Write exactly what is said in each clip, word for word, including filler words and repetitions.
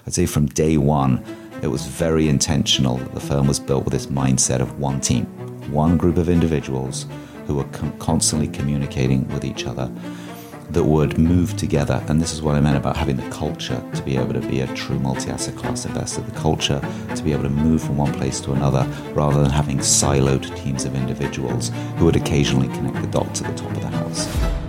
I'd say from day one, it was very intentional that the firm was built with this mindset of one team, one group of individuals who were con- constantly communicating with each other, that would move together. And this is what I meant about having the culture to be able to be a true multi-asset class investor, the culture to be able to move from one place to another rather than having siloed teams of individuals who would occasionally connect the dots at the top of the house.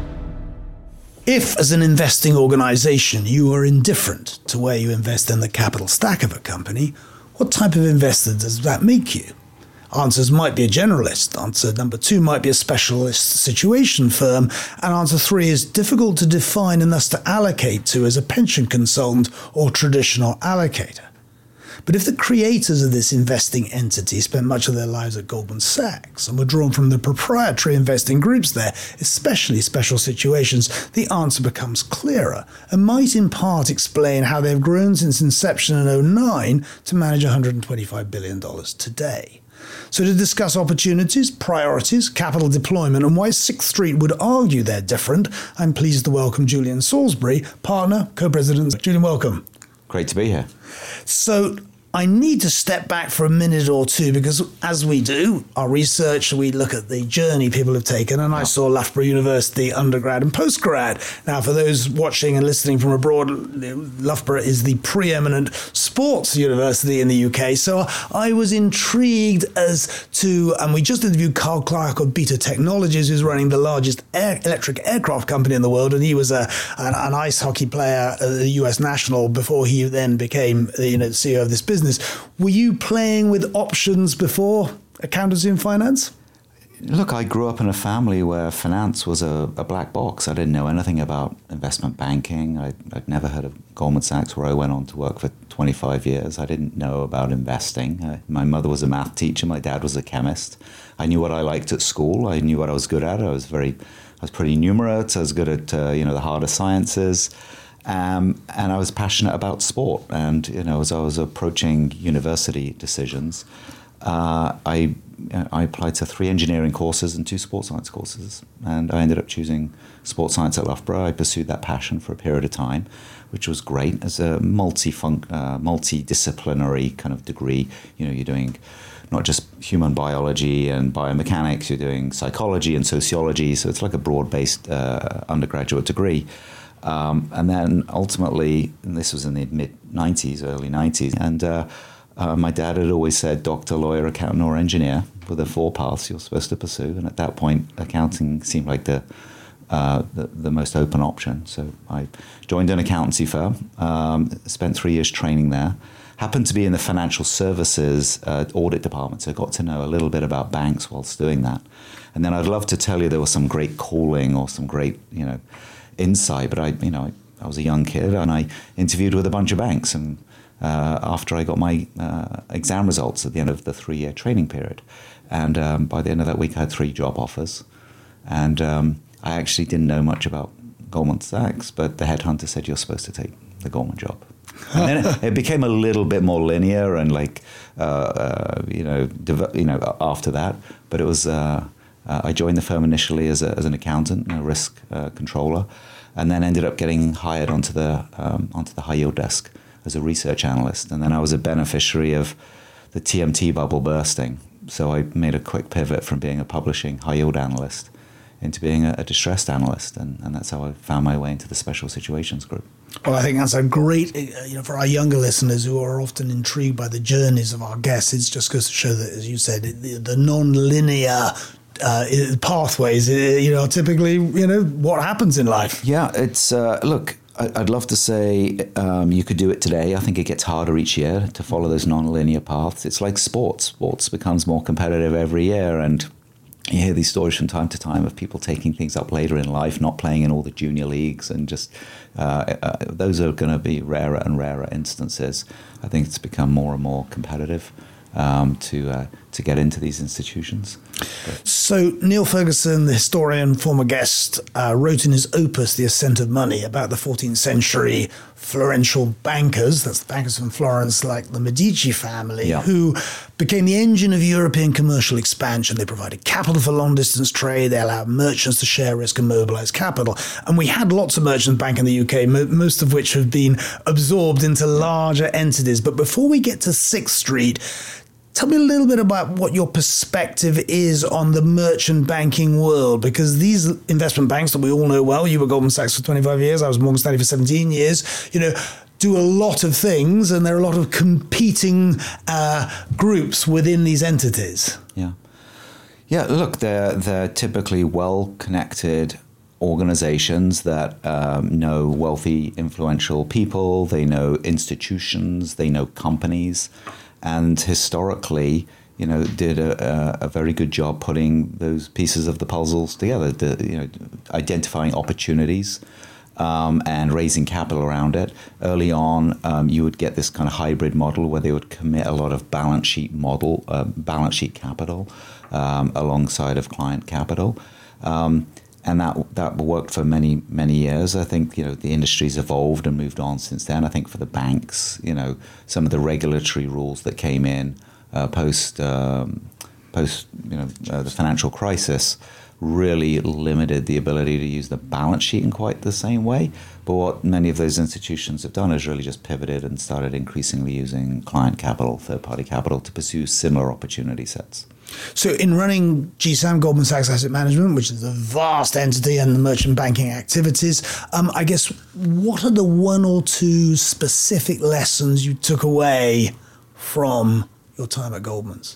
If, as an investing organization, you are indifferent to where you invest in the capital stack of a company, what type of investor does that make you? Answers might be a generalist. Answer number two might be a specialist situation firm. And answer three is difficult to define and thus to allocate to as a pension consultant or traditional allocator. But if the creators of this investing entity spent much of their lives at Goldman Sachs and were drawn from the proprietary investing groups there, especially special situations, the answer becomes clearer and might in part explain how they've grown since inception in oh nine to manage one hundred twenty-five billion dollars today. So to discuss opportunities, priorities, capital deployment, and why Sixth Street would argue they're different, I'm pleased to welcome Julian Salisbury, partner, co-president. Julian, welcome. Great to be here. So I need to step back for a minute or two because, as we do, our research, we look at the journey people have taken, and I saw Loughborough University undergrad and postgrad. Now, for those watching and listening from abroad, Loughborough is the preeminent sports university in the U K, so I was intrigued as to, and we just interviewed Carl Clark of Beta Technologies, who's running the largest air, electric aircraft company in the world, and he was a an, an ice hockey player at the U S National before he then became, you know, the C E O of this business. Were you playing with options before accountancy and finance? Look, I grew up in a family where finance was a, a black box. I didn't know anything about investment banking. I, I'd never heard of Goldman Sachs, where I went on to work for twenty-five years. I didn't know about investing. Uh, my mother was a math teacher. My dad was a chemist. I knew what I liked at school. I knew what I was good at. I was very, I was pretty numerate. I was good at uh, you know the harder sciences. Um, and I was passionate about sport. And, you know, as I was approaching university decisions, uh, I I applied to three engineering courses and two sports science courses. And I ended up choosing sports science at Loughborough. I pursued that passion for a period of time, which was great as a multi-fun- uh, multidisciplinary kind of degree. You know, you're doing not just human biology and biomechanics, you're doing psychology and sociology. So it's like a broad-based uh, undergraduate degree. Um, and then ultimately, and this was in the mid nineties, early nineties, and uh, uh, my dad had always said, doctor, lawyer, accountant, or engineer were the four paths you're supposed to pursue. And at that point, accounting seemed like the uh, the, the most open option. So I joined an accountancy firm, um, spent three years training there, happened to be in the financial services uh, audit department, so I got to know a little bit about banks whilst doing that. And then I'd love to tell you there was some great calling or some great, you know, insight, but I, you know, I was a young kid and I interviewed with a bunch of banks. And uh, after I got my uh, exam results at the end of the three-year training period, and um, by the end of that week, I had three job offers. And um, I actually didn't know much about Goldman Sachs, but the headhunter said you're supposed to take the Goldman job. And then it, it became a little bit more linear and like, uh, uh, you know, dev- you know, after that. But it was. Uh, Uh, I joined the firm initially as, a, as an accountant, a risk uh, controller, and then ended up getting hired onto the um, onto the high yield desk as a research analyst. And then I was a beneficiary of the T M T bubble bursting. So I made a quick pivot from being a publishing high yield analyst into being a, a distressed analyst, and, and that's how I found my way into the special situations group. Well, I think that's a great, you know, for our younger listeners who are often intrigued by the journeys of our guests, it's just goes to show that, as you said, the, the non-linear Uh, pathways, you know, typically, you know, what happens in life. Yeah, it's, uh, look, I'd love to say um, you could do it today. I think it gets harder each year to follow those non-linear paths. It's like sports. Sports becomes more competitive every year, and you hear these stories from time to time of people taking things up later in life, not playing in all the junior leagues, and just uh, uh, those are going to be rarer and rarer instances. I think it's become more and more competitive um, to uh, to get into these institutions. But so Neil Ferguson, the historian, former guest, uh, wrote in his opus, The Ascent of Money, about the fourteenth century Florential bankers, that's the bankers from Florence, like the Medici family, yeah. who became the engine of European commercial expansion. They provided capital for long-distance trade. They allowed merchants to share risk and mobilize capital. And we had lots of merchants bank in the U K, mo- most of which have been absorbed into larger entities. But before we get to Sixth Street, tell me a little bit about what your perspective is on the merchant banking world, because these investment banks that we all know well, you were Goldman Sachs for twenty-five years, I was Morgan Stanley for seventeen years, you know, do a lot of things, and there are a lot of competing uh, groups within these entities. Yeah. Yeah, look, they're, they're typically well-connected organizations that um, know wealthy, influential people, they know institutions, they know companies, and historically, you know, did a, a, a very good job putting those pieces of the puzzles together, the, you know, identifying opportunities um, and raising capital around it. Early on, um, you would get this kind of hybrid model where they would commit a lot of balance sheet model, uh, balance sheet capital um, alongside of client capital. Um, And that that worked for many, many years. I think, you know, the industry's evolved and moved on since then. I think for the banks, you know, some of the regulatory rules that came in uh, post, um, post, you know, uh, the financial crisis really limited the ability to use the balance sheet in quite the same way. But what many of those institutions have done is really just pivoted and started increasingly using client capital, third-party capital, to pursue similar opportunity sets. So in running G SAM, Goldman Sachs Asset Management, which is a vast entity and the merchant banking activities, um, I guess, what are the one or two specific lessons you took away from your time at Goldman's?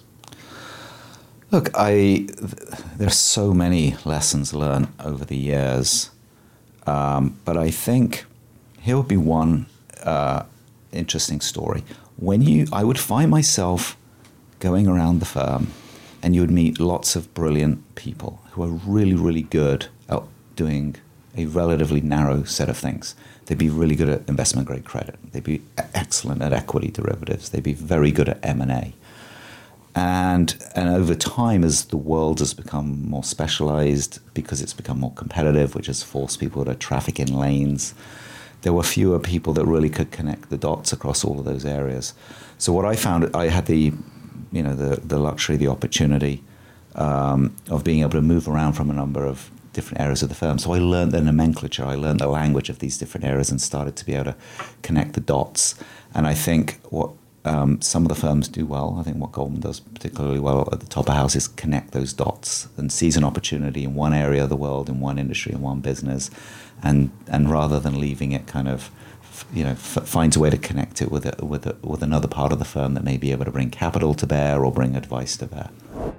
Look, I th- there's so many lessons learned over the years, um, but I think here would be one uh, interesting story. When you, I would find myself going around the firm, and you would meet lots of brilliant people who are really, really good at doing a relatively narrow set of things. They'd be really good at investment-grade credit. They'd be excellent at equity derivatives. They'd be very good at M and A. And, and over time, as the world has become more specialized, because it's become more competitive, which has forced people to traffic in lanes, there were fewer people that really could connect the dots across all of those areas. So what I found, I had the you know, the, the luxury, the opportunity um, of being able to move around from a number of different areas of the firm. So I learned the nomenclature, I learned the language of these different areas and started to be able to connect the dots. And I think what um, some of the firms do well, I think what Goldman does particularly well at the top of house is connect those dots and seize an opportunity in one area of the world, in one industry, in one business. And, and rather than leaving it kind of you know, f- finds a way to connect it with a, with a, with another part of the firm that may be able to bring capital to bear or bring advice to bear.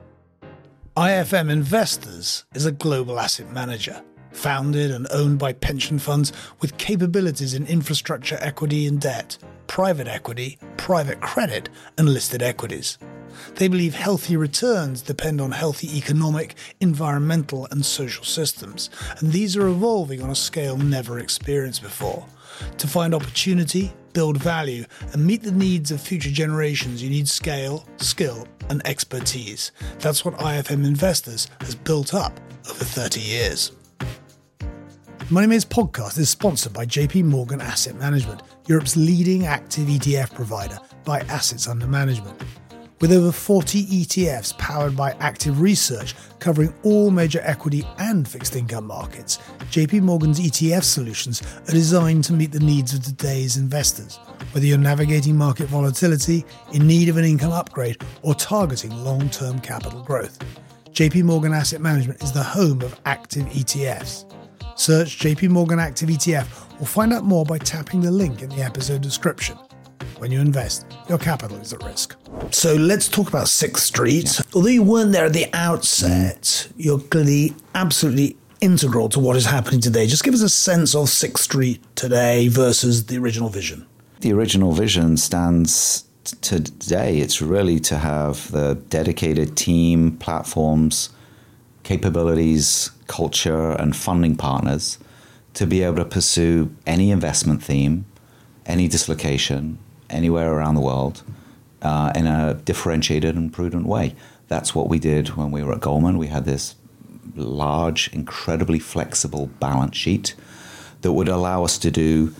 I F M Investors is a global asset manager, founded and owned by pension funds with capabilities in infrastructure, equity and debt, private equity, private credit and listed equities. They believe healthy returns depend on healthy economic, environmental and social systems, and these are evolving on a scale never experienced before. To find opportunity, build value, and meet the needs of future generations, you need scale, skill, and expertise. That's what I F M Investors has built up over thirty years. Moneymates podcast is sponsored by J P Morgan Asset Management, Europe's leading active E T F provider by assets under management. With over forty E T Fs powered by active research covering all major equity and fixed income markets, J P Morgan's E T F solutions are designed to meet the needs of today's investors. Whether you're navigating market volatility, in need of an income upgrade, or targeting long-term capital growth, J P Morgan Asset Management is the home of active E T Fs. Search J P Morgan Active E T F or find out more by tapping the link in the episode description. When you invest, your capital is at risk. So let's talk about Sixth Street. Yeah. Although you weren't there at the outset, you're clearly absolutely integral to what is happening today. Just give us a sense of Sixth Street today versus the original vision. The original vision stands t- today. It's really to have the dedicated team, platforms, capabilities, culture, and funding partners to be able to pursue any investment theme, any dislocation, anywhere around the world uh, in a differentiated and prudent way. That's what we did when we were at Goldman. We had this large, incredibly flexible balance sheet that would allow us to do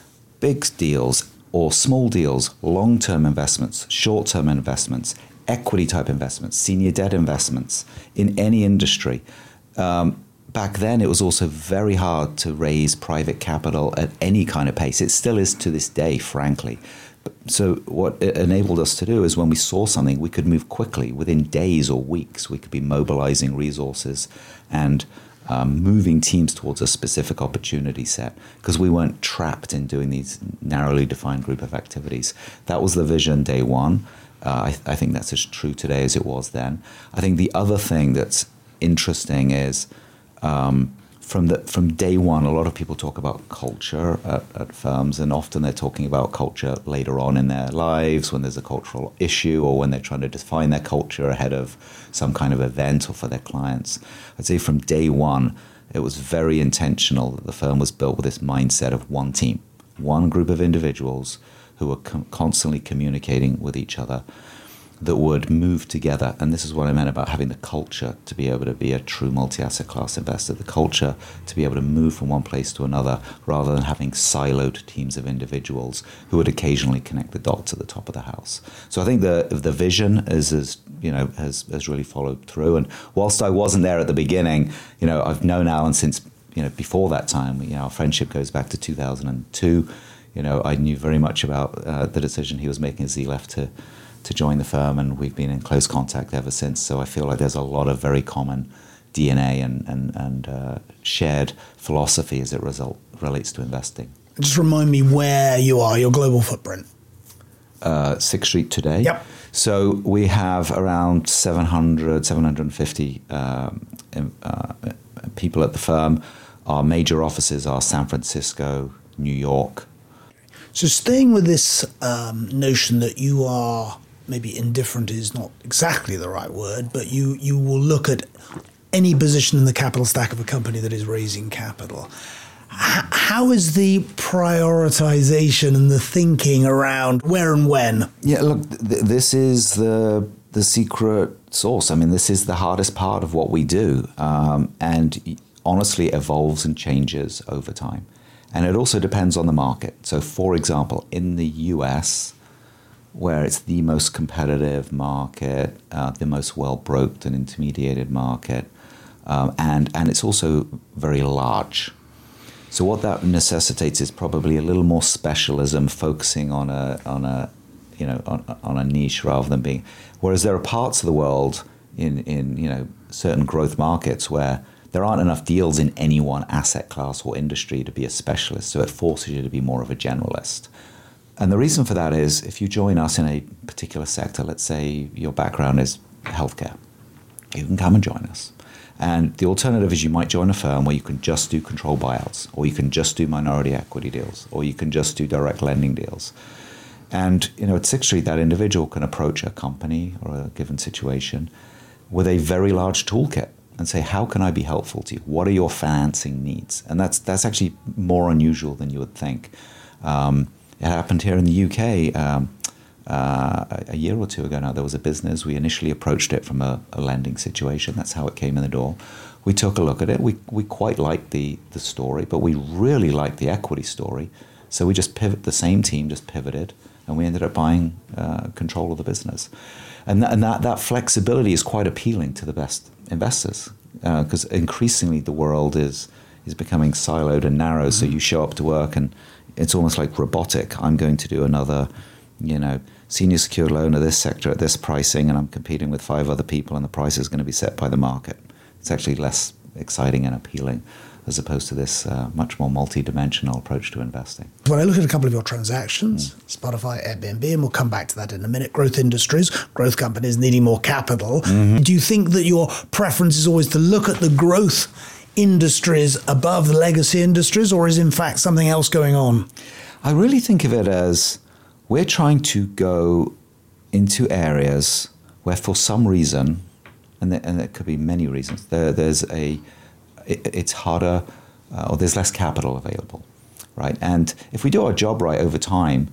big deals or small deals, long-term investments, short-term investments, equity type investments, senior debt investments in any industry. Um, back then, it was also very hard to raise private capital at any kind of pace. It still is to this day, frankly. So what it enabled us to do is when we saw something, we could move quickly. Within days or weeks, we could be mobilizing resources and um, moving teams towards a specific opportunity set because we weren't trapped in doing these narrowly defined group of activities. That was the vision day one. Uh, I, I think that's as true today as it was then. I think the other thing that's interesting is um, from the from day one, a lot of people talk about culture at, at firms, and often they're talking about culture later on in their lives when there's a cultural issue or when they're trying to define their culture ahead of some kind of event or for their clients. I'd say from day one, it was very intentional that the firm was built with this mindset of one team, one group of individuals who were com- constantly communicating with each other, that would move together. And this is what I meant about having the culture to be able to be a true multi-asset class investor, the culture to be able to move from one place to another rather than having siloed teams of individuals who would occasionally connect the dots at the top of the house. So I think the the vision is, is you know, has, has really followed through. And whilst I wasn't there at the beginning, you know, I've known Alan since, you know, before that time. You know, our friendship goes back to two thousand two. You know, I knew very much about uh, the decision he was making as he left to to join the firm, and we've been in close contact ever since. So I feel like there's a lot of very common D N A and and, and uh, shared philosophy as it result relates to investing. Just remind me where you are, your global footprint. Uh, Sixth Street today. Yep. So we have around seven hundred, seven hundred fifty um, uh, people at the firm. Our major offices are San Francisco, New York. So staying with this um, notion that you are, maybe indifferent is not exactly the right word, but you, you will look at any position in the capital stack of a company that is raising capital. H- how is the prioritization and the thinking around where and when? Yeah, look, th- this is the the secret sauce. I mean, this is the hardest part of what we do, um, and honestly evolves and changes over time. And it also depends on the market. So, for example, in the U S, where it's the most competitive market, uh, the most well-broked and intermediated market, um, and, and it's also very large. So what that necessitates is probably a little more specialism, focusing on a on a you know on, on a niche rather than being. Whereas there are parts of the world in in you know certain growth markets where there aren't enough deals in any one asset class or industry to be a specialist, so it forces you to be more of a generalist. And the reason for that is if you join us in a particular sector, let's say your background is healthcare, you can come and join us. And the alternative is you might join a firm where you can just do control buyouts, or you can just do minority equity deals, or you can just do direct lending deals. And you know, at Sixth Street, that individual can approach a company or a given situation with a very large toolkit and say, how can I be helpful to you? What are your financing needs? And that's that's actually more unusual than you would think. Um, it happened here in the U K um, uh, a year or two ago now. There was a business. We initially approached it from a, a lending situation. That's how it came in the door. We took a look at it. We we quite liked the, the story, but we really liked the equity story. So we just pivoted, the same team just pivoted, and we ended up buying uh, control of the business. And, th- and that, that flexibility is quite appealing to the best investors, because uh, increasingly the world is is becoming siloed and narrow. Mm-hmm. So you show up to work and it's almost like robotic. I'm going to do another, you know, senior secured loan of this sector at this pricing, and I'm competing with five other people, and the price is going to be set by the market. It's actually less exciting and appealing as opposed to this uh, much more multi-dimensional approach to investing. When I look at a couple of your transactions, mm. Spotify, Airbnb, and we'll come back to that in a minute, growth industries, growth companies needing more capital, mm-hmm. do you think that your preference is always to look at the growth industries above the legacy industries, or is in fact something else going on? I really think of it as we're trying to go into areas where for some reason, and there, and there could be many reasons, there, there's a it's harder uh, or there's less capital available, right? And if we do our job right over time,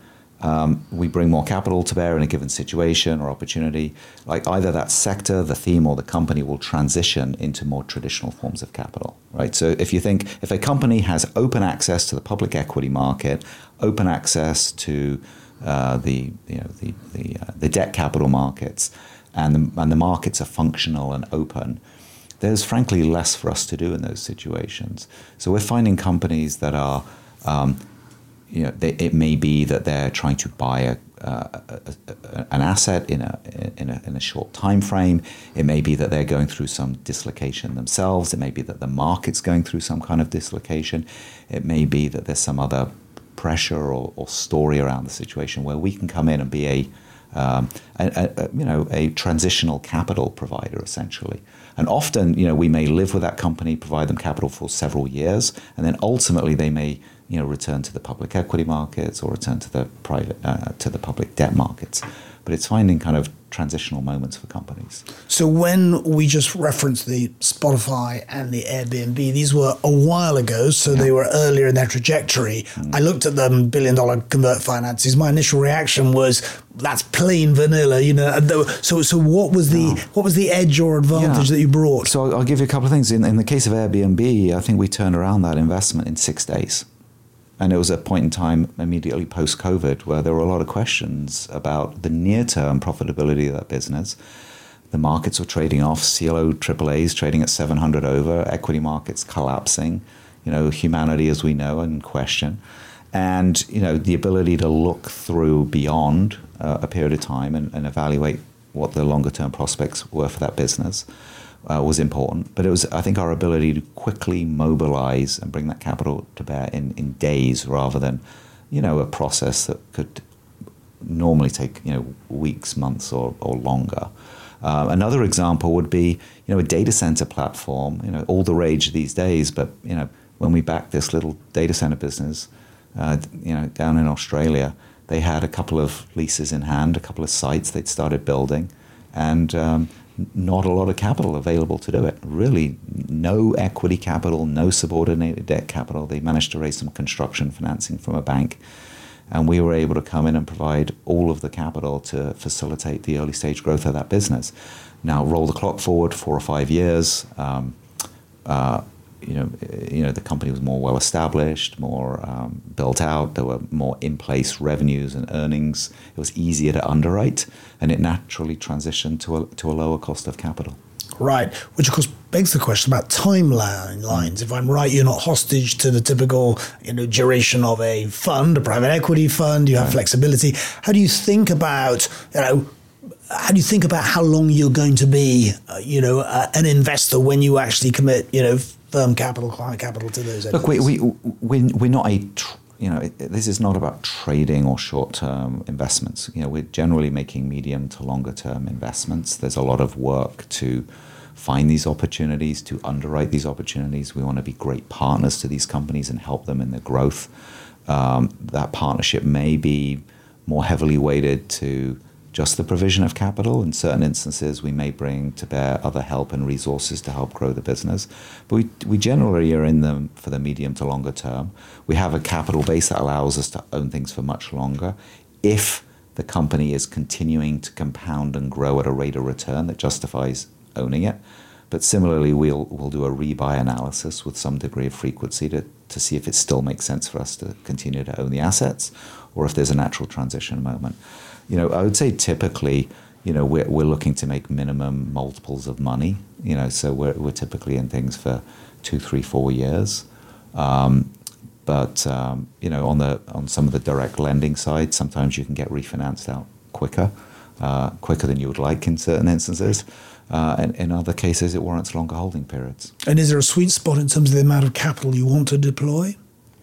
um, we bring more capital to bear in a given situation or opportunity, like either that sector, the theme, or the company will transition into more traditional forms of capital, right? So if you think, if a company has open access to the public equity market, open access to uh, the you know the the, uh, the debt capital markets, and the, and the markets are functional and open, there's frankly less for us to do in those situations. So we're finding companies that are, um, you know, they, it may be that they're trying to buy a, uh, a, a, an asset in a, in a in a short time frame. It may be that they're going through some dislocation themselves. It may be that the market's going through some kind of dislocation. It may be that there's some other pressure or, or story around the situation where we can come in and be a Um, a, a, you know, a transitional capital provider, essentially. And often, you know, we may live with that company, provide them capital for several years, and then ultimately they may, you know, return to the public equity markets or return to the private, uh, to the public debt markets. But it's finding kind of transitional moments for companies. So when we just referenced the Spotify and the Airbnb, these were a while ago, so yeah. they were earlier in their trajectory. Mm. I looked at them, billion dollar convert finances. My initial reaction was, that's plain vanilla, you know. So so what was the yeah. what was the edge or advantage yeah. that you brought? So I'll give you a couple of things. In, in the case of Airbnb, I think we turned around that investment in six days. And it was a point in time immediately post-COVID where there were a lot of questions about the near-term profitability of that business. The markets were trading off, C L O triple A's trading at seven hundred over, equity markets collapsing, you know, humanity as we know in question. And, you know, the ability to look through beyond uh, a period of time and, and evaluate what the longer-term prospects were for that business Uh, was important, but it was, I think, our ability to quickly mobilize and bring that capital to bear in, in days rather than, you know, a process that could normally take, you know, weeks, months, or, or longer. Uh, another example would be, you know, a data center platform, you know, all the rage these days, but, you know, when we backed this little data center business, uh, you know, down in Australia, they had a couple of leases in hand, a couple of sites they'd started building, and um, not a lot of capital available to do it. Really, no equity capital, no subordinated debt capital. They managed to raise some construction financing from a bank, and we were able to come in and provide all of the capital to facilitate the early stage growth of that business. Now, roll the clock forward four or five years. Um, uh, you know, you know, the company was more well established, more um, built out. There were more in place revenues and earnings. It was easier to underwrite, and it naturally transitioned to a to a lower cost of capital. Right, which of course begs the question about timelines. If I'm right, you're not hostage to the typical, you know, duration of a fund, a private equity fund. You have right. flexibility. How do you think about, you know, how do you think about how long you're going to be, uh, you know, uh, an investor when you actually commit, you know, firm capital, client capital to those entities? Look, we, we, we, we're not a, tr- you know, it, this is not about trading or short-term investments. You know, we're generally making medium to longer-term investments. There's a lot of work to find these opportunities, to underwrite these opportunities. We want to be great partners to these companies and help them in their growth. Um, that partnership may be more heavily weighted to just the provision of capital. In certain instances, we may bring to bear other help and resources to help grow the business. But we, we generally are in them for the medium to longer term. We have a capital base that allows us to own things for much longer if the company is continuing to compound and grow at a rate of return that justifies owning it. But similarly, we'll we'll do a rebuy analysis with some degree of frequency to, to see if it still makes sense for us to continue to own the assets, or if there's a natural transition moment. You know, I would say typically, you know, we're we're looking to make minimum multiples of money. You know, so we're we're typically in things for two, three, four years. Um, but um, you know, on the on some of the direct lending side, sometimes you can get refinanced out quicker, uh, quicker than you would like in certain instances. Uh, and in other cases, it warrants longer holding periods. And is there a sweet spot in terms of the amount of capital you want to deploy?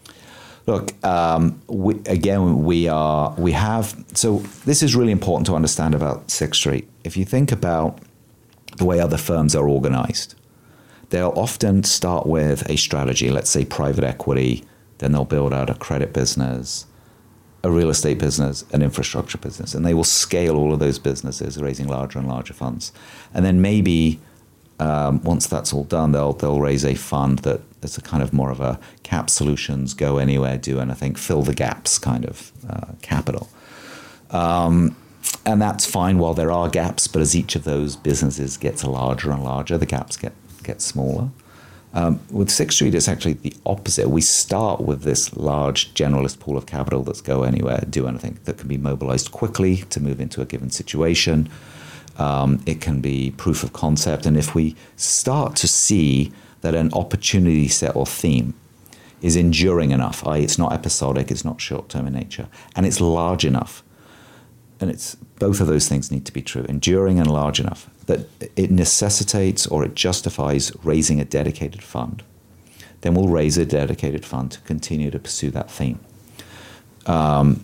Look, um, we, again, we are we have. So this is really important to understand about Sixth Street. If you think about the way other firms are organized, they'll often start with a strategy. Let's say private equity, then they'll build out a credit business, a real estate business, an infrastructure business, and they will scale all of those businesses, raising larger and larger funds. And then maybe um, once that's all done, they'll they'll raise a fund that is a kind of more of a cap solutions, go anywhere, do anything, fill the gaps kind of uh, capital. Um, and that's fine while there are gaps, but as each of those businesses gets larger and larger, the gaps get, get smaller. Um, with Sixth Street, it's actually the opposite. We start with this large generalist pool of capital that's go anywhere, do anything, that can be mobilized quickly to move into a given situation. Um, it can be proof of concept. And if we start to see that an opportunity set or theme is enduring enough, that is it's not episodic, it's not short-term in nature, and it's large enough, and it's both of those things need to be true, enduring and large enough, that it necessitates or it justifies raising a dedicated fund, then we'll raise a dedicated fund to continue to pursue that theme. Um,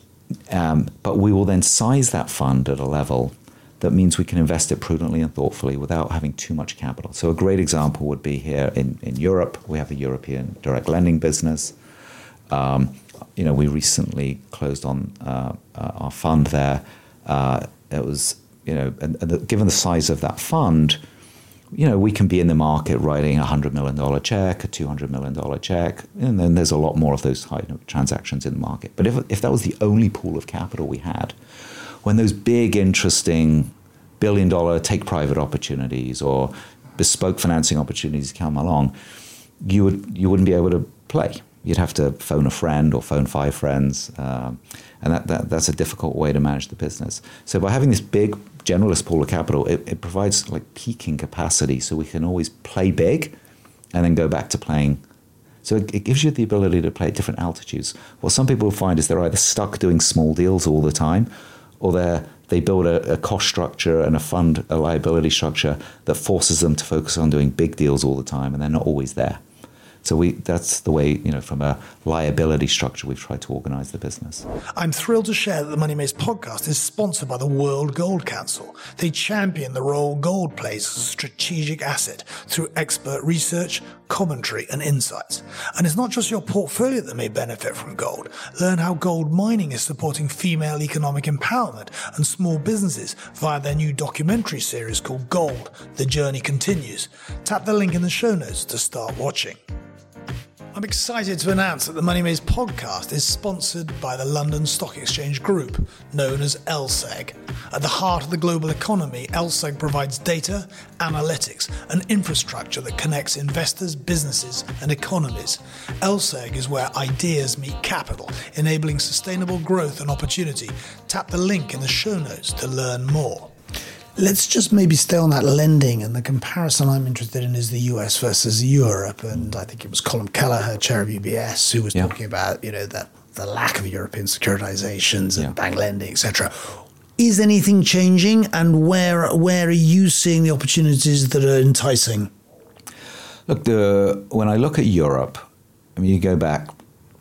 um, but we will then size that fund at a level that means we can invest it prudently and thoughtfully without having too much capital. So a great example would be here in, in Europe. We have a European direct lending business. Um, you know, we recently closed on uh, uh, our fund there. Uh, it was, you know, and, and the, given the size of that fund, you know, we can be in the market writing a one hundred million dollars check, a two hundred million dollars check, and then there's a lot more of those type of transactions in the market. But if, if that was the only pool of capital we had, when those big, interesting billion-dollar take-private opportunities or bespoke financing opportunities come along, you would you wouldn't be able to play. You'd have to phone a friend or phone five friends, um, and that, that that's a difficult way to manage the business. So by having this big generalist pool of capital, it, it provides like peaking capacity, so we can always play big and then go back to playing. So it, it gives you the ability to play at different altitudes. What some people find is they're either stuck doing small deals all the time, or they they build a, a cost structure and a fund, a liability structure that forces them to focus on doing big deals all the time, and they're not always there. So we that's the way, you know, from a liability structure, we've tried to organize the business. I'm thrilled to share that the Money Maze podcast is sponsored by the World Gold Council. They champion the role gold plays as a strategic asset through expert research, commentary, and insights. And it's not just your portfolio that may benefit from gold. Learn how gold mining is supporting female economic empowerment and small businesses via their new documentary series called Gold, The Journey Continues. Tap the link in the show notes to start watching. I'm excited to announce that the Money Maze podcast is sponsored by the London Stock Exchange Group, known as L S E G. At the heart of the global economy, L S E G provides data, analytics, and infrastructure that connects investors, businesses, and economies. L S E G is where ideas meet capital, enabling sustainable growth and opportunity. Tap the link in the show notes to learn more. Let's just maybe stay on that lending, and the comparison I'm interested in is the U S versus Europe. And I think it was Colm Kelleher, chair of U B S, who was yeah. talking about, you know, that the lack of European securitizations and yeah. bank lending, et cetera. Is anything changing, and where where are you seeing the opportunities that are enticing? Look, the when I look at Europe, I mean, you go back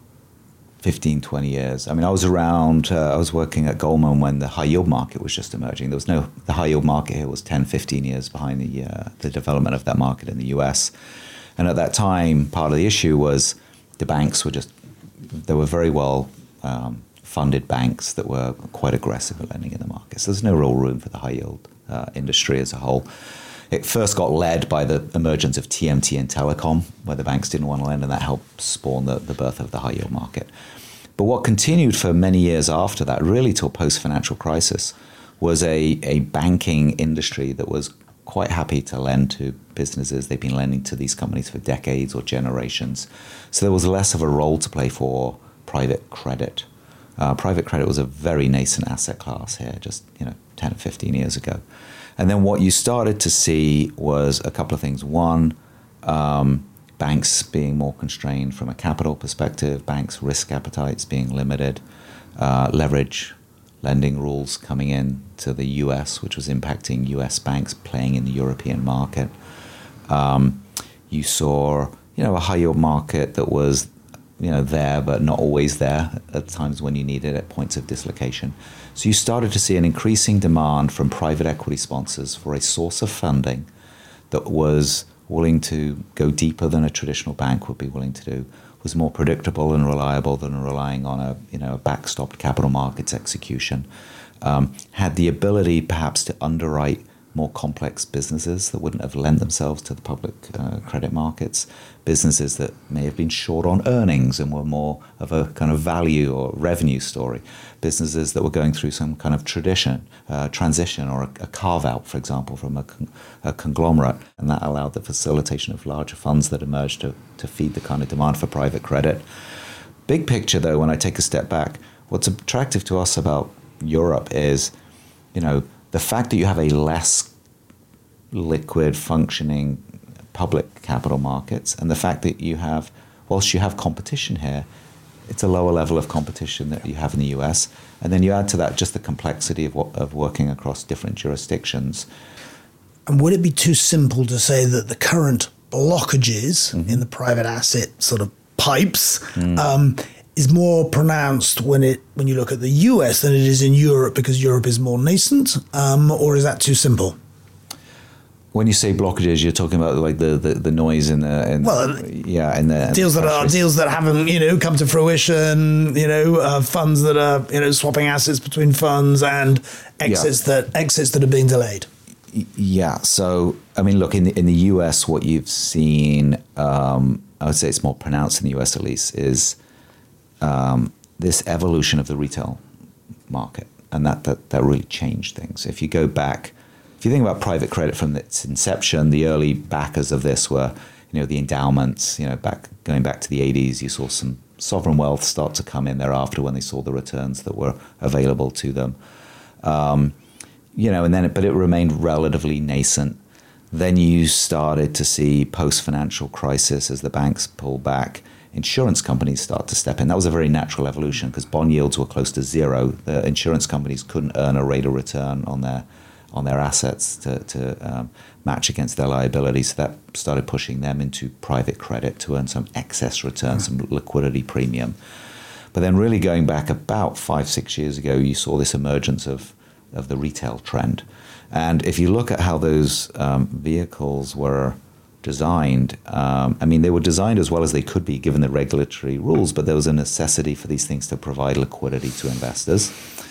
fifteen, twenty years. I mean, I was around, uh, I was working at Goldman when the high yield market was just emerging. There was no, the high yield market here was ten, fifteen years behind the uh, the development of that market in the U S. And at that time, part of the issue was the banks were just, they were very well um, funded banks that were quite aggressive at lending in the market. So there's no real room for the high yield uh, industry as a whole. It first got led by the emergence of T M T and telecom, where the banks didn't want to lend, and that helped spawn the, the birth of the high yield market. But what continued for many years after that, really till post-financial crisis, was a, a banking industry that was quite happy to lend to businesses. They've been lending to these companies for decades or generations. So there was less of a role to play for private credit. Uh, private credit was a very nascent asset class here, just you know, ten or fifteen years ago. And then what you started to see was a couple of things. One, um, banks being more constrained from a capital perspective, banks' risk appetites being limited, uh, leverage lending rules coming in to the U S, which was impacting U S banks playing in the European market. Um, you saw, you know, a high yield market that was, you know, there but not always there at times when you needed it, at points of dislocation. So you started to see an increasing demand from private equity sponsors for a source of funding that was willing to go deeper than a traditional bank would be willing to do, was more predictable and reliable than relying on a, you know, a backstopped capital markets execution, um, had the ability perhaps to underwrite more complex businesses that wouldn't have lent themselves to the public uh, credit markets, businesses that may have been short on earnings and were more of a kind of value or revenue story, businesses that were going through some kind of tradition, uh, transition or a, a carve-out, for example, from a, con- a conglomerate, and that allowed the facilitation of larger funds that emerged to, to feed the kind of demand for private credit. Big picture, though, when I take a step back, what's attractive to us about Europe is, you know, the fact that you have a less liquid functioning public capital markets, and the fact that you have, whilst you have competition here, it's a lower level of competition that you have in the U S. And then you add to that just the complexity of, of working across different jurisdictions. And would it be too simple to say that the current blockages mm-hmm. in the private asset sort of pipes mm. um, is more pronounced when it when you look at the U S than it is in Europe because Europe is more nascent, um, or is that too simple? When you say blockages, you're talking about like the, the, the noise in the in well, yeah, and the deals the that are deals that haven't you know come to fruition. You know, uh, funds that are you know swapping assets between funds and exits yeah. that exits that are being delayed. Yeah. So I mean, look in the, in the U S, what you've seen, um, I would say it's more pronounced in the U S at least, is Um, this evolution of the retail market, and that, that that really changed things. If you go back, if you think about private credit from its inception, the early backers of this were, you know, the endowments. You know, back going back to the eighties, you saw some sovereign wealth start to come in thereafter when they saw the returns that were available to them. Um, you know, and then it, but it remained relatively nascent. Then you started to see post-financial crisis as the banks pull back, insurance companies start to step in. That was a very natural evolution because bond yields were close to zero. The insurance companies couldn't earn a rate of return on their on their assets to, to um, match against their liabilities. So that started pushing them into private credit to earn some excess return, some liquidity premium. But then really going back about five, six years ago, you saw this emergence of, of the retail trend. And if you look at how those um, vehicles were designed, um, I mean, they were designed as well as they could be given the regulatory rules, but there was a necessity for these things to provide liquidity to investors.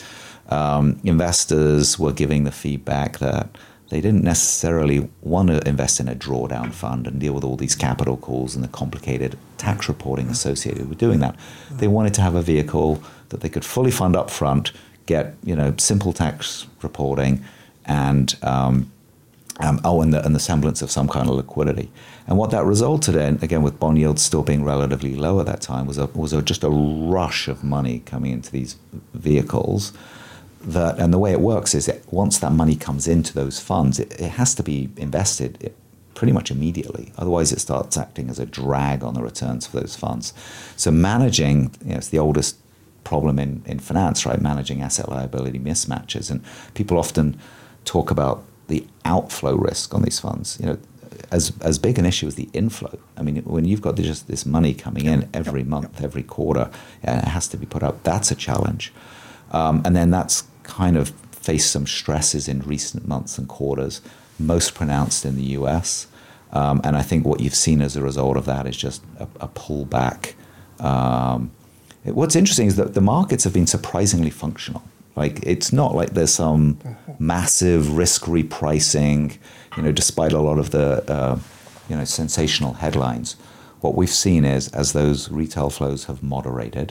Um, investors were giving the feedback that they didn't necessarily want to invest in a drawdown fund and deal with all these capital calls and the complicated tax reporting associated with doing that. They wanted to have a vehicle that they could fully fund up front, get, you know, simple tax reporting and um, Um, oh, and the, and the semblance of some kind of liquidity. And what that resulted in, again, with bond yields still being relatively low at that time, was a, was a, just a rush of money coming into these vehicles. That, and the way it works is that once that money comes into those funds, it, it has to be invested pretty much immediately. Otherwise, it starts acting as a drag on the returns for those funds. So managing, you know, it's the oldest problem in, in finance, right? Managing asset liability mismatches. And people often talk about the outflow risk on these funds, you know, as as big an issue as the inflow. I mean, when you've got just this money coming in every month, every quarter, and it has to be put up, that's a challenge. Um, and then that's kind of faced some stresses in recent months and quarters, most pronounced in the U S. Um, and I think what you've seen as a result of that is just a, a pullback. Um, it, what's interesting is that the markets have been surprisingly functional. Like, it's not like there's some massive risk repricing, you know, despite a lot of the, uh, you know, sensational headlines. What we've seen is, as those retail flows have moderated,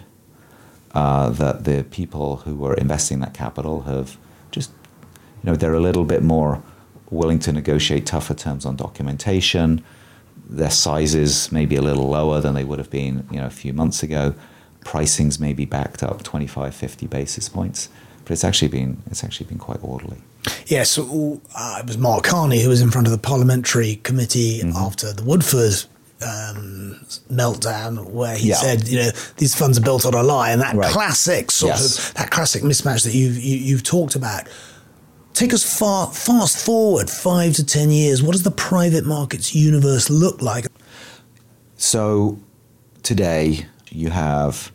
uh, that the people who were investing that capital have just, you know, they're a little bit more willing to negotiate tougher terms on documentation. Their sizes may be a little lower than they would have been, you know, a few months ago. Pricing's maybe backed up twenty-five, fifty basis points. But it's actually been it's actually been quite orderly. Yes, so, uh, it was Mark Carney who was in front of the parliamentary committee mm-hmm. after the Woodford um, meltdown, where he yeah. said, you know, these funds are built on a lie, and that right. classic sort yes. of that classic mismatch that you've you, you've talked about. Take us far fast forward five to ten years. What does the private markets universe look like? So today you have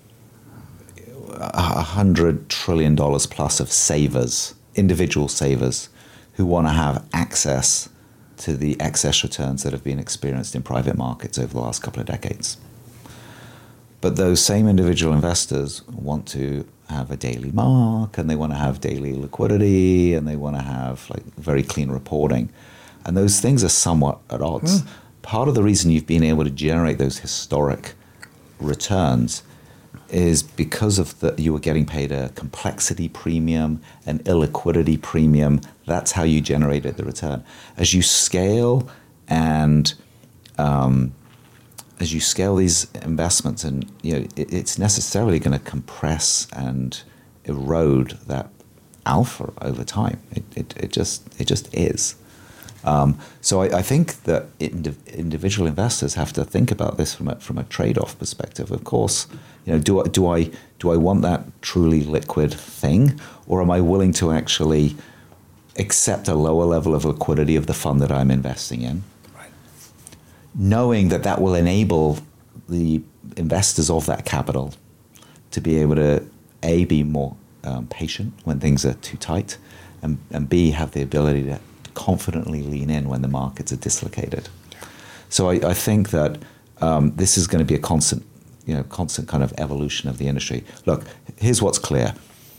a hundred trillion dollars plus of savers, individual savers, who want to have access to the excess returns that have been experienced in private markets over the last couple of decades. But those same individual investors want to have a daily mark, and they want to have daily liquidity, and they want to have like very clean reporting. And those things are somewhat at odds. Mm. Part of the reason you've been able to generate those historic returns is because of the you were getting paid a complexity premium, an illiquidity premium. That's how you generated the return. As you scale and um, as you scale these investments, and you know it, it's necessarily going to compress and erode that alpha over time. It it, it just it just is. Um, so I, I think that ind- individual investors have to think about this from a, from a trade-off perspective. Of course, you know, do I do I do I want that truly liquid thing, or am I willing to actually accept a lower level of liquidity of the fund that I'm investing in, right, knowing that that will enable the investors of that capital to be able to A, be more um, patient when things are too tight, and, and B, have the ability to confidently lean in when the markets are dislocated. So I, I think that um, this is going to be a constant, you know, constant kind of evolution of the industry. Look, here's what's clear.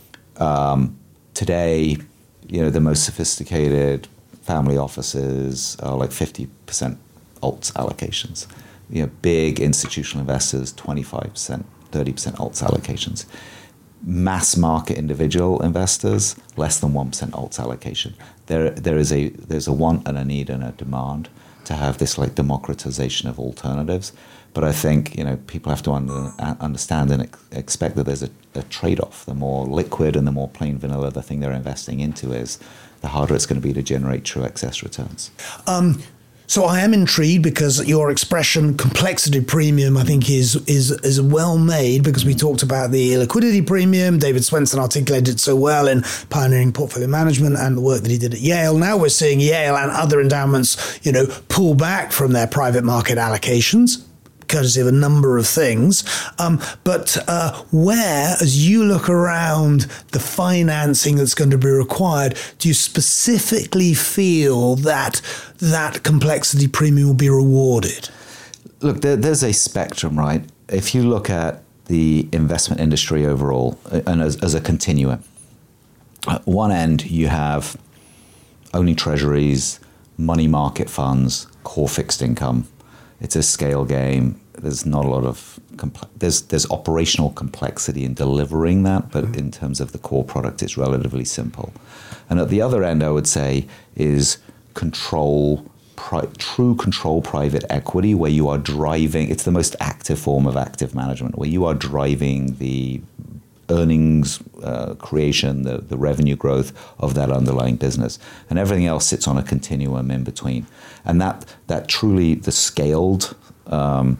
Um, today, you know, the most sophisticated family offices are like fifty percent alts allocations. You know, big institutional investors, twenty-five percent, thirty percent alts allocations. Mass market individual investors, less than one percent alts allocation. There, there is a there's a want and a need and a demand to have this like democratization of alternatives. But I think you know people have to under, understand and ex- expect that there's a, a trade-off. The more liquid and the more plain vanilla the thing they're investing into is, the harder it's going to be to generate true excess returns. Um, So I am intrigued because your expression complexity premium, I think, is is is well made, because we talked about the liquidity premium. David Swensen articulated it so well in Pioneering Portfolio Management and the work that he did at Yale. Now we're seeing Yale and other endowments, you know, pull back from their private market allocations, courtesy of a number of things. Um, but uh, where, as you look around the financing that's going to be required, do you specifically feel that that complexity premium will be rewarded? Look, there, there's a spectrum, right? If you look at the investment industry overall, and as, as a continuum, at one end you have only treasuries, money market funds, core fixed income. It's a scale game. There's not a lot of compl- there's there's operational complexity in delivering that, but mm-hmm. in terms of the core product, it's relatively simple. And at the other end, I would say, is control, pri- true control private equity, where you are driving. It's the most active form of active management, where you are driving the earnings uh, creation, the, the revenue growth of that underlying business, and everything else sits on a continuum in between. And that that truly the scaled, um,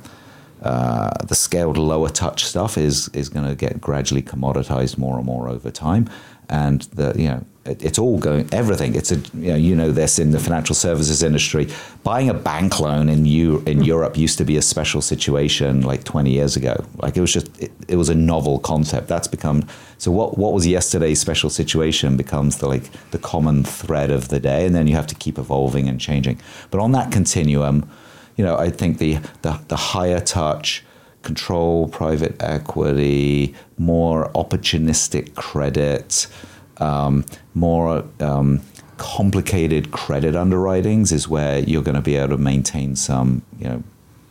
uh, the scaled lower touch stuff is is going to get gradually commoditized more and more over time. And the you know it, it's all going everything. It's a you know you know this in the financial services industry. Buying a bank loan in U, in Europe used to be a special situation like twenty years ago. Like it was just it, it was a novel concept. That's become so. What what was yesterday's special situation becomes the like the common thread of the day, and then you have to keep evolving and changing. But on that continuum, you know, I think the the, the higher touch, control, private equity, more opportunistic credit, um, more um, complicated credit underwritings is where you're going to be able to maintain some, you know,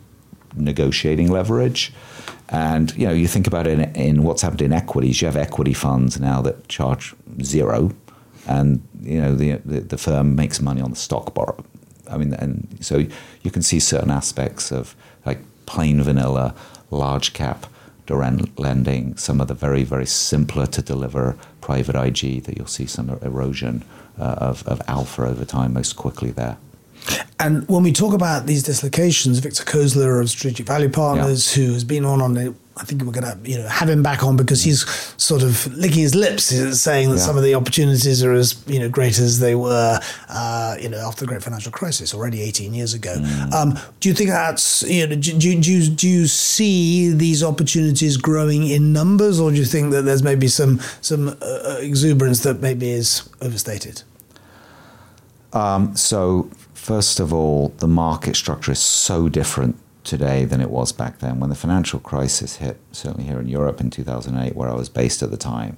negotiating leverage. And, you know, you think about it in, in what's happened in equities. You have equity funds now that charge zero, and, you know, the the, the firm makes money on the stock borrow. I mean, and so you can see certain aspects of like plain vanilla, large cap direct lending, some of the very, very simpler to deliver private I G that you'll see some erosion uh, of, of alpha over time most quickly there. And when we talk about these dislocations, Victor Kozler of Strategic Value Partners, yeah. who has been on on the, I think we're going to you know have him back on because he's sort of licking his lips, saying that yeah. some of the opportunities are as you know great as they were uh, you know after the Great Financial Crisis already eighteen years ago. Mm. Um, do you think that's you know do, do, do, you, do you see these opportunities growing in numbers, or do you think that there's maybe some some uh, exuberance that maybe is overstated? Um, so. First of all, the market structure is so different today than it was back then. When the financial crisis hit, certainly here in Europe in two thousand eight, where I was based at the time,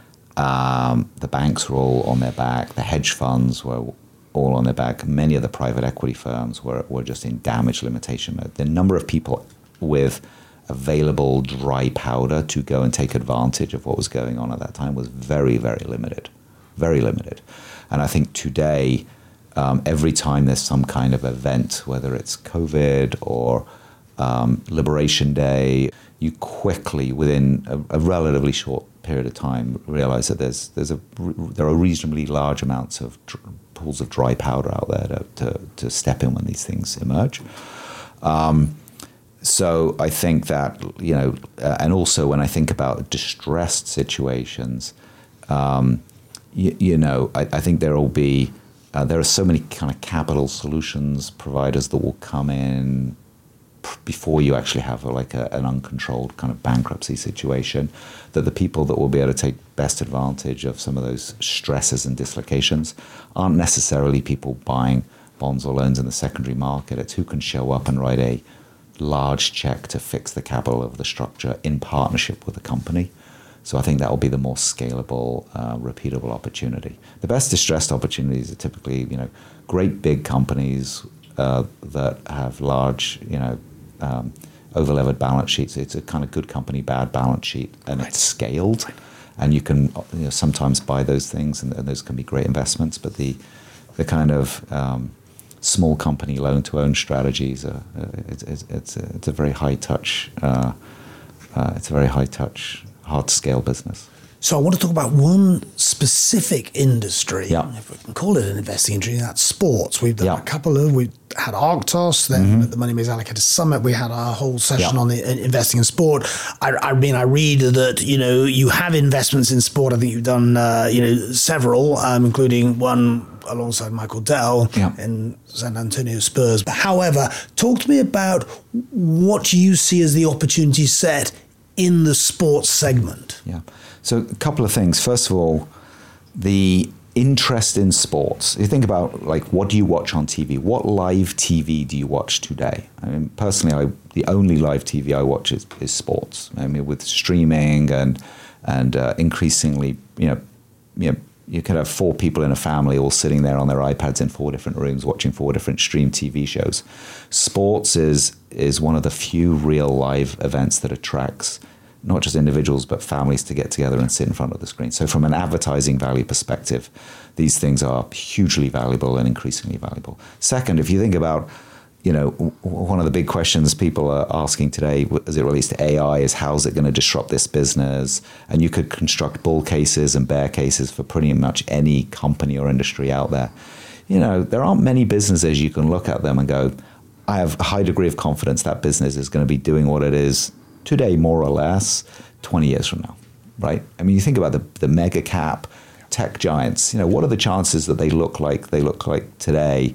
um, the banks were all on their back. The hedge funds were all on their back. Many of the private equity firms were, were just in damage limitation mode. The number of people with available dry powder to go and take advantage of what was going on at that time was very, very limited. Very limited. And I think today, um, every time there's some kind of event, whether it's COVID or um, Liberation Day, you quickly, within a, a relatively short period of time, realize that there's there's a there are reasonably large amounts of dr- pools of dry powder out there to, to, to step in when these things emerge. Um, so I think that, you know, uh, and also when I think about distressed situations, um, you, you know, I, I think there will be, uh, there are so many kind of capital solutions providers that will come in before you actually have a, like a, an uncontrolled kind of bankruptcy situation, that the people that will be able to take best advantage of some of those stresses and dislocations aren't necessarily people buying bonds or loans in the secondary market. It's who can show up and write a large check to fix the capital of the structure in partnership with the company. So I think that will be the more scalable, uh, repeatable opportunity. The best distressed opportunities are typically, you know, great big companies uh, that have large, you know, um, over-levered balance sheets. It's a kind of good company, bad balance sheet, and right. It's scaled. Right. And you can, you know, sometimes buy those things, and, and those can be great investments. But the the kind of um, small company loan-to-own strategies, are, uh, it's, it's, it's, a, it's a very high-touch, uh, uh, it's a very high-touch, hard-to-scale business. So I want to talk about one specific industry, yeah. if we can call it an investing industry, that's sports. We've done yeah. a couple of, we had Arctos, then mm-hmm. at the Money Makes Allocated Summit, we had a whole session yeah. on the, uh, investing in sport. I, I mean, I read that, you know, you have investments in sport. I think you've done, uh, you know, several, um, including one alongside Michael Dell yeah. in San Antonio Spurs. However, talk to me about what you see as the opportunity set in the sports segment. Yeah. So a couple of things. First of all, the interest in sports. You think about, like, what do you watch on T V? What live T V do you watch today? I mean, personally, I, the only live T V I watch is, is sports. I mean, with streaming and and uh, increasingly, you know, you know, you could have four people in a family all sitting there on their iPads in four different rooms watching four different stream T V shows. Sports is is one of the few real live events that attracts not just individuals, but families to get together and sit in front of the screen. So from an advertising value perspective, these things are hugely valuable and increasingly valuable. Second, if you think about, you know, one of the big questions people are asking today as it relates to A I is, how's it going to disrupt this business? And you could construct bull cases and bear cases for pretty much any company or industry out there. You know, there aren't many businesses you can look at them and go, I have a high degree of confidence that business is going to be doing what it is today, more or less, twenty years from now, right? I mean, you think about the, the mega cap tech giants, you know, what are the chances that they look like they look like today,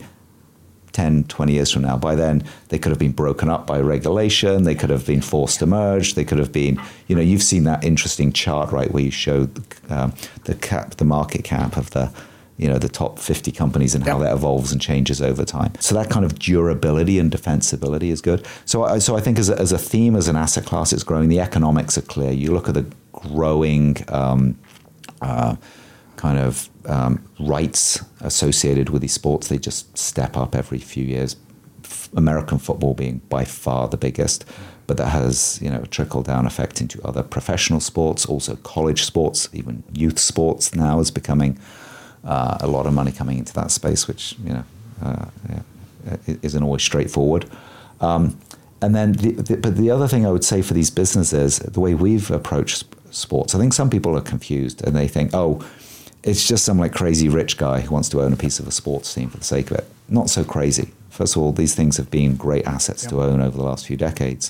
ten, twenty years from now? By then, they could have been broken up by regulation, they could have been forced to merge, they could have been, you know, you've seen that interesting chart, right, where you showed um, the cap, the market cap of the, you know, the top fifty companies and how yep. that evolves and changes over time. So that kind of durability and defensibility is good. So I, so I think as a, as a theme, as an asset class, it's growing. The economics are clear. You look at the growing um, uh, kind of um, rights associated with these sports. They just step up every few years. F- American football being by far the biggest, but that has, you know, a trickle-down effect into other professional sports, also college sports, even youth sports now is becoming Uh, a lot of money coming into that space, which, you know, uh, yeah, isn't always straightforward. Um, and then, the, the, but the other thing I would say for these businesses, the way we've approached sports, I think some people are confused and they think, oh, it's just some like crazy rich guy who wants to own a piece of a sports team for the sake of it. Not so crazy. First of all, these things have been great assets yeah. to own over the last few decades.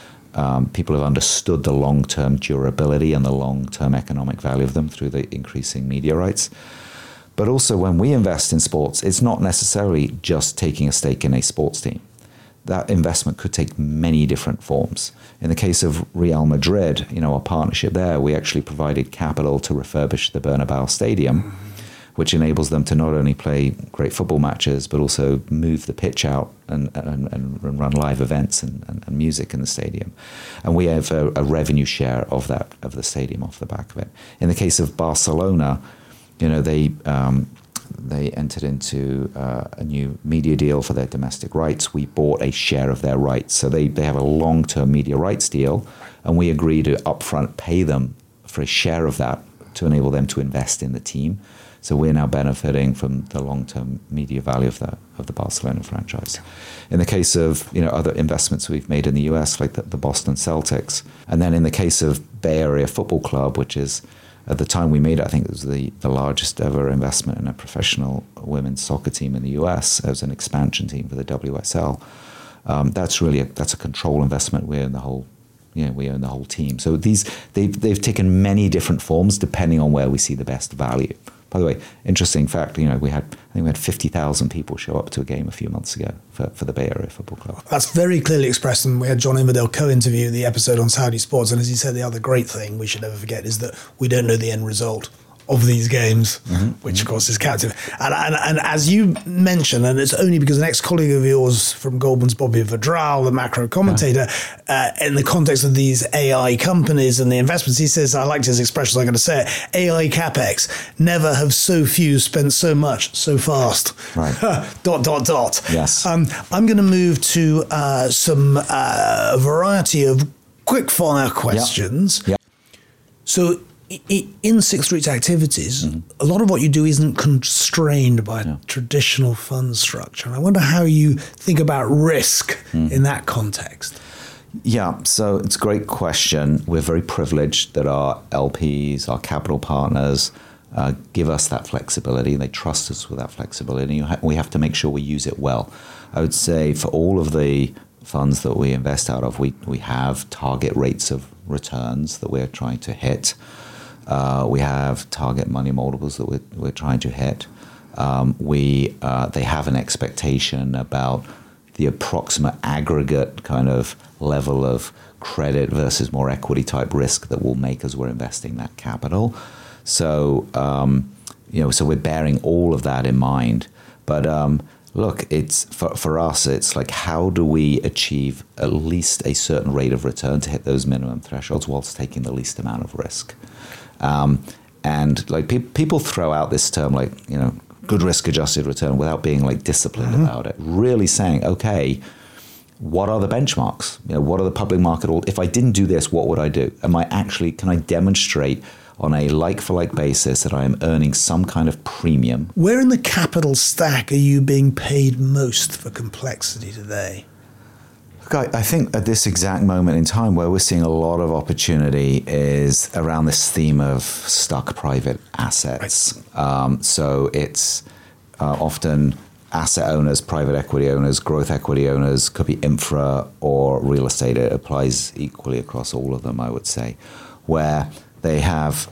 Um, people have understood the long-term durability and the long-term economic value of them through the increasing media rights. But also when we invest in sports, it's not necessarily just taking a stake in a sports team. That investment could take many different forms. In the case of Real Madrid, you know, our partnership there, we actually provided capital to refurbish the Bernabeu Stadium. which enables them to not only play great football matches, but also move the pitch out and, and, and run live events and, and, and music in the stadium. And we have a, a revenue share of that, of the stadium off the back of it. In the case of Barcelona, you know, they um, they entered into uh, a new media deal for their domestic rights. We bought a share of their rights. So they, they have a long-term media rights deal, and we agree to upfront pay them for a share of that to enable them to invest in the team. So we're now benefiting from the long-term media value of the of the Barcelona franchise. In the case of, you know, other investments we've made in the U S, like the, the Boston Celtics, and then in the case of Bay Area Football Club, which is at the time we made it, I think it was the, the largest ever investment in a professional women's soccer team in the U S as an expansion team for the W S L. Um, that's really a, that's a control investment. We own the whole, you know, we own the whole team. So these they've they've taken many different forms depending on where we see the best value. By the way, interesting fact, you know, we had, I think we had fifty thousand people show up to a game a few months ago for, for the Bay Area Football Club. That's very clearly expressed, and we had John Inverdale co-interview the episode on Saudi sports, and as he said, the other great thing we should never forget is that we don't know the end result of these games, mm-hmm. which of course is captive. And, and and as you mentioned, and it's only because an ex-colleague of yours from Goldman's, Bobby Vidral, the macro commentator, yeah. uh, in the context of these A I companies and the investments, he says, I liked his expression, so I'm going to say it, A I capex, never have so few spent so much so fast. Right. dot, dot, dot. Yes. Um, I'm going to move to uh, some uh, variety of quick fire questions. Yep. Yep. So, in Sixth Street's activities, mm-hmm. a lot of what you do isn't constrained by yeah. traditional fund structure. And I wonder how you think about risk mm. in that context. Yeah, so it's a great question. We're very privileged that our L Ps, our capital partners, uh, give us that flexibility. They trust us with that flexibility. We have to make sure we use it well. I would say for all of the funds that we invest out of, we, we have target rates of returns that we're trying to hit. Uh, we have target money multiples that we're, we're trying to hit. Um, we uh, they have an expectation about the approximate aggregate kind of level of credit versus more equity type risk that we'll make as we're investing that capital. So um, you know, so we're bearing all of that in mind. But um, look, it's for for us, it's like, how do we achieve at least a certain rate of return to hit those minimum thresholds whilst taking the least amount of risk? Um, and like pe- people throw out this term like, you know, good risk adjusted return without being like disciplined mm-hmm. about it. Really saying, okay, what are the benchmarks? You know, what are the public market? If I didn't do this, what would I do? Am I actually, can I demonstrate on a like for like basis that I am earning some kind of premium? Where in the capital stack are you being paid most for complexity today? I think at this exact moment in time where we're seeing a lot of opportunity is around this theme of stuck private assets. Right. Um, so it's uh, often asset owners, private equity owners, growth equity owners, could be infra or real estate. It applies equally across all of them, I would say, where they have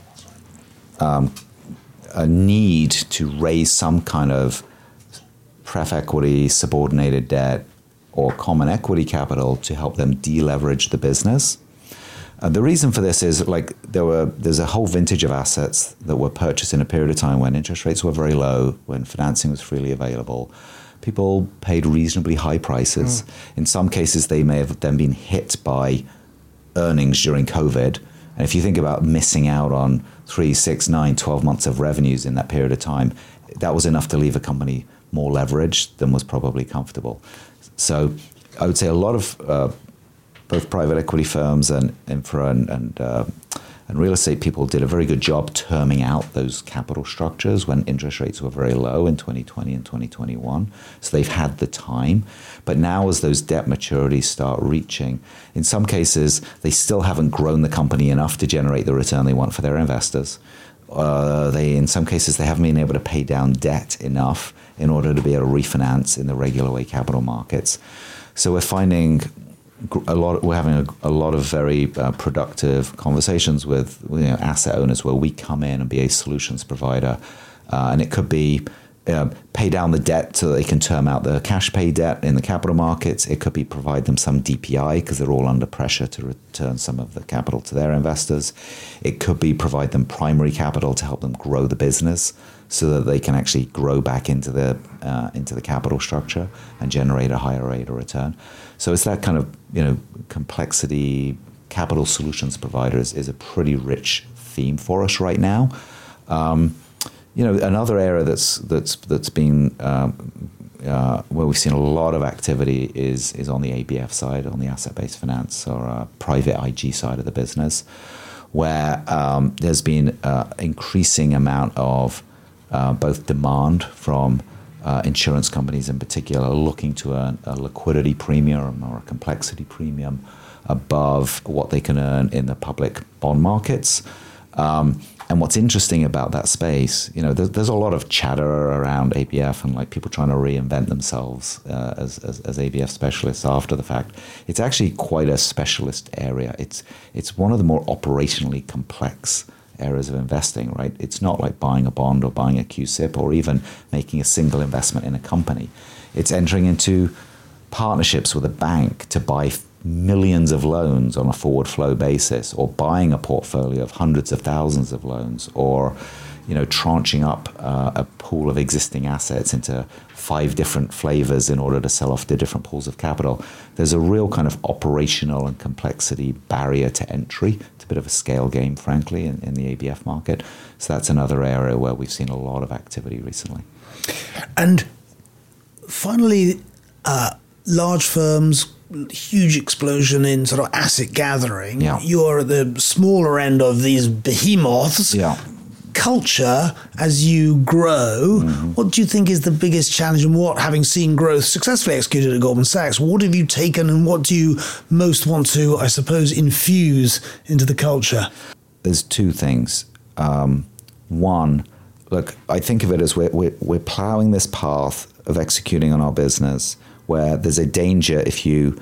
um, a need to raise some kind of pref equity, subordinated debt, or common equity capital to help them deleverage the business. Uh, the reason for this is like there were there's a whole vintage of assets that were purchased in a period of time when interest rates were very low, when financing was freely available. People paid reasonably high prices. Mm. In some cases, they may have then been hit by earnings during COVID. And if you think about missing out on three, six, nine, twelve months of revenues in that period of time, that was enough to leave a company more leveraged than was probably comfortable. So I would say a lot of uh, both private equity firms and infra and and, uh, and real estate people did a very good job terming out those capital structures when interest rates were very low in twenty twenty and twenty twenty-one. So they've had the time. But now as those debt maturities start reaching, in some cases, they still haven't grown the company enough to generate the return they want for their investors. Uh, they, in some cases, they haven't been able to pay down debt enough in order to be able to refinance in the regular way capital markets. So we're finding a lot. We're having a, a lot of very uh, productive conversations with, you know, asset owners where we come in and be a solutions provider, uh, and it could be uh, pay down the debt so that they can term out the cash pay debt in the capital markets. It could be provide them some D P I because they're all under pressure to return some of the capital to their investors. It could be provide them primary capital to help them grow the business so that they can actually grow back into the uh, into the capital structure and generate a higher rate of return. So it's that kind of, you know, complexity. Capital solutions providers is a pretty rich theme for us right now. Um, you know, another area that's that's that's been um, uh, where we've seen a lot of activity is is on the A B F side, on the asset-based finance or uh, private I G side of the business, where um, there's been uh, increasing amount of uh, both demand from uh, insurance companies in particular looking to earn a liquidity premium or a complexity premium above what they can earn in the public bond markets. Um, and what's interesting about that space, you know, there's, there's a lot of chatter around A B F and like people trying to reinvent themselves uh, as, as as A B F specialists after the fact. It's actually quite a specialist area. It's it's one of the more operationally complex areas of investing, right? It's not like buying a bond or buying a Q SIP or even making a single investment in a company. It's entering into partnerships with a bank to buy millions of loans on a forward flow basis, or buying a portfolio of hundreds of thousands of loans, or, you know, tranching up uh, a pool of existing assets into five different flavors in order to sell off the different pools of capital. There's a real kind of operational and complexity barrier to entry. It's a bit of a scale game, frankly, in, in the A B F market. So that's another area where we've seen a lot of activity recently. And finally, uh, large firms, huge explosion in sort of asset gathering. Yeah. You're at the smaller end of these behemoths. Yeah. Culture, as you grow, mm-hmm. what do you think is the biggest challenge, and what, having seen growth successfully executed at Goldman Sachs, what have you taken and what do you most want to, I suppose, infuse into the culture? There's two things. Um, one, look, I think of it as we're, we're, we're plowing this path of executing on our business where there's a danger if you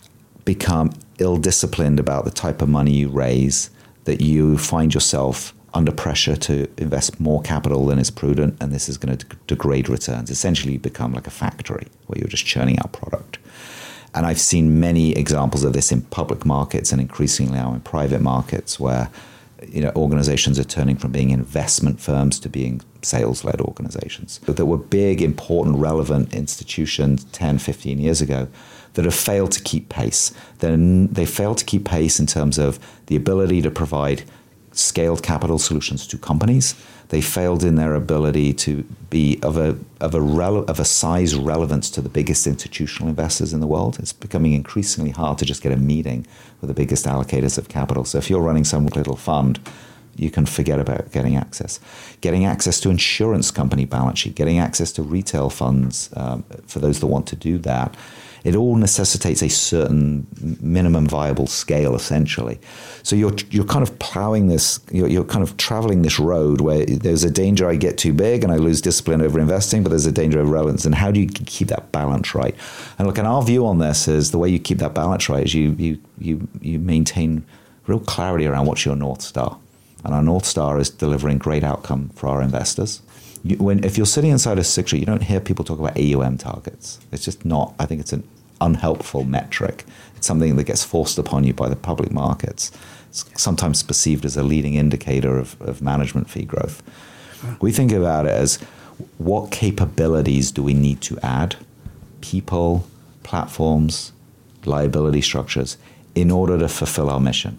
become ill-disciplined about the type of money you raise, that you find yourself under pressure to invest more capital than is prudent, and this is going to degrade returns. Essentially, you become like a factory where you're just churning out product. And I've seen many examples of this in public markets and increasingly now in private markets where, you know, organizations are turning from being investment firms to being sales-led organizations. But there were big, important, relevant institutions ten, fifteen years ago that have failed to keep pace. Then they failed to keep pace in terms of the ability to provide scaled capital solutions to companies. They failed in their ability to be of a of a rele- of a size relevance to the biggest institutional investors in the world. It's becoming increasingly hard to just get a meeting with the biggest allocators of capital. So if you're running some little fund, you can forget about getting access. Getting access to insurance company balance sheet, getting access to retail funds um, for those that want to do that. It all necessitates a certain minimum viable scale, essentially. So you're you're kind of plowing this, you're, you're kind of traveling this road where there's a danger I get too big and I lose discipline over investing, but there's a danger of relevance. And how do you keep that balance right? And look, and our view on this is the way you keep that balance right is you you you you maintain real clarity around what's your North Star. And our North Star is delivering great outcome for our investors. You, when if you're sitting inside a Sixth Street, you don't hear people talk about A U M targets. It's just not. I think it's an unhelpful metric. It's something that gets forced upon you by the public markets. It's sometimes perceived as a leading indicator of, of management fee growth. We think about it as what capabilities do we need to add, people, platforms, liability structures, in order to fulfill our mission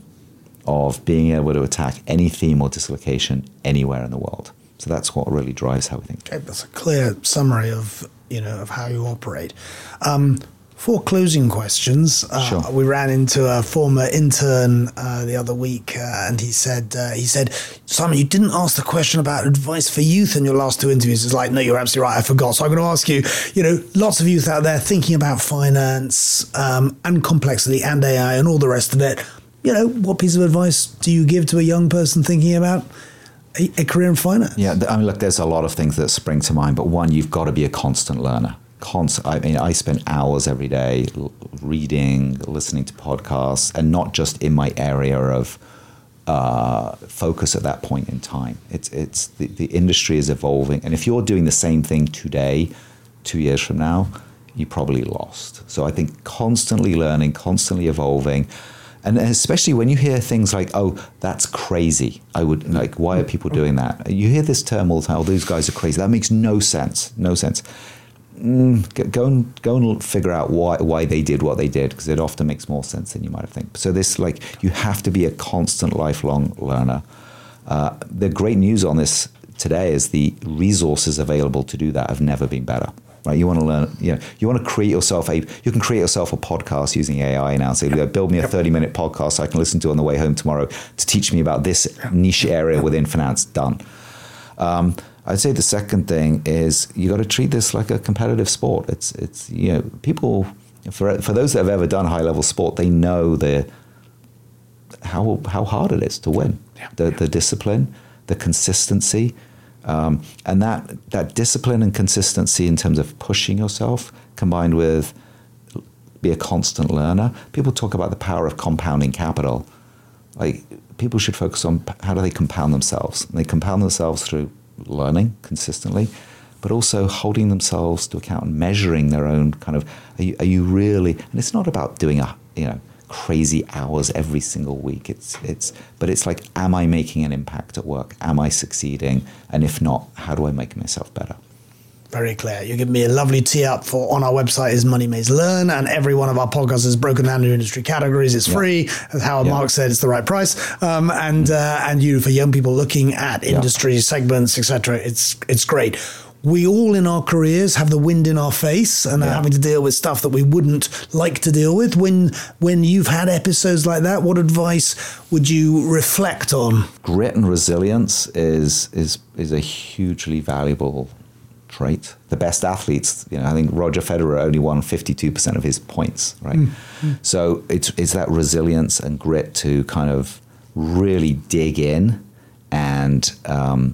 of being able to attack any theme or dislocation anywhere in the world. So that's what really drives how we think. Okay, that's a clear summary of, you know, of how you operate. Um, Four closing questions. Uh, sure. We ran into a former intern uh, the other week, uh, and he said, uh, "He said, Simon, you didn't ask the question about advice for youth in your last two interviews." It's like, no, you're absolutely right. I forgot. So I'm going to ask you. You know, lots of youth out there thinking about finance um, and complexity and A I and all the rest of it. You know, what piece of advice do you give to a young person thinking about a, a career in finance? Yeah, I mean, look, there's a lot of things that spring to mind, but one, you've got to be a constant learner. Constant. I mean, I spend hours every day reading, listening to podcasts, and not just in my area of uh, focus at that point in time. It's it's the, the industry is evolving, and if you're doing the same thing today, two years from now, you probably lost. So I think constantly learning, constantly evolving. And especially when you hear things like, oh, that's crazy. I would like, why are people doing that? You hear this term all the time, oh, those guys are crazy. That makes no sense. No sense. Mm, go and go and figure out why why they did what they did, because it often makes more sense than you might have think. So this, like, you have to be a constant lifelong learner. Uh, the great news on this today is the resources available to do that have never been better. Right, you want to learn, you know, you want to create yourself a, you can create yourself a podcast using A I now. So yep. build me a thirty minute podcast I can listen to on the way home tomorrow to teach me about this niche area within finance. Done. Um, I'd say the second thing is you got to treat this like a competitive sport. It's, it's, you know, people, for for those that have ever done high level sport, they know the, how, how hard it is to win. Yeah. The, the discipline, the consistency. Um, and that, that discipline and consistency in terms of pushing yourself, combined with be a constant learner. People talk about the power of compounding capital. Like, people should focus on how do they compound themselves. And they compound themselves through learning consistently, but also holding themselves to account and measuring their own kind of, are you, are you really, and it's not about doing a, you know, crazy hours every single week. It's it's but it's like, am I making an impact at work? Am I succeeding? And if not, how do I make myself better? Very clear. You give me a lovely tee up for, on our website is Money Maze Learn, and every one of our podcasts is broken down into industry categories. It's yeah. free. As Howard yeah. Marks said, it's the right price. Um, and uh, and you, for young people looking at industry yeah. segments, et cetera, it's it's great. We all in our careers have the wind in our face and yeah. are having to deal with stuff that we wouldn't like to deal with. When when you've had episodes like that, what advice would you reflect on? Grit and resilience is is is a hugely valuable trait. The best athletes, you know, I think Roger Federer only won fifty-two percent of his points, right? Mm-hmm. So it's it's that resilience and grit to kind of really dig in and um,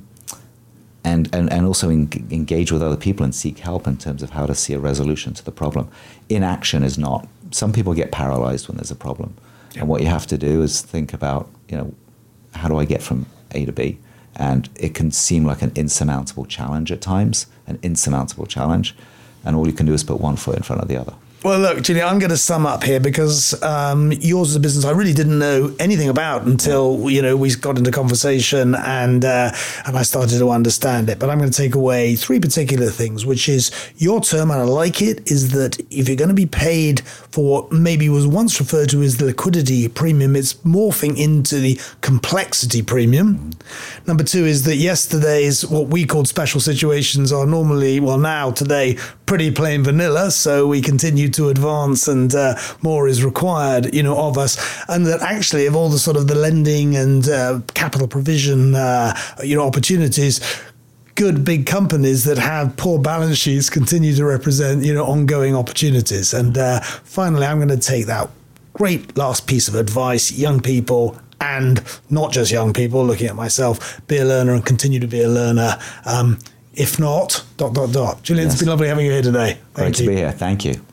And, and and also en- engage with other people and seek help in terms of how to see a resolution to the problem. Inaction is not. Some people get paralyzed when there's a problem. Yeah. And what you have to do is think about, you know, how do I get from A to B? And it can seem like an insurmountable challenge at times, an insurmountable challenge. And all you can do is put one foot in front of the other. Well, look, Julian, I'm going to sum up here because um, yours is a business I really didn't know anything about until, you know, we got into conversation and uh, and I started to understand it. But I'm going to take away three particular things, which is your term, and I like it, is that if you're going to be paid for what maybe was once referred to as the liquidity premium, it's morphing into the complexity premium. Mm-hmm. Number two is that yesterday's, what we called special situations, are normally, well, now, today, pretty plain vanilla. So we continue to advance and uh, more is required, you know, of us. And that actually of all the sort of the lending and uh, capital provision, uh, you know, opportunities, good big companies that have poor balance sheets continue to represent, you know, ongoing opportunities. And uh, finally, I'm going to take that great last piece of advice, young people, and not just young people, looking at myself, be a learner and continue to be a learner. Um, if not, dot, dot, dot. Julian, yes. It's been lovely having you here today. Thank Great you. to be here. Thank you.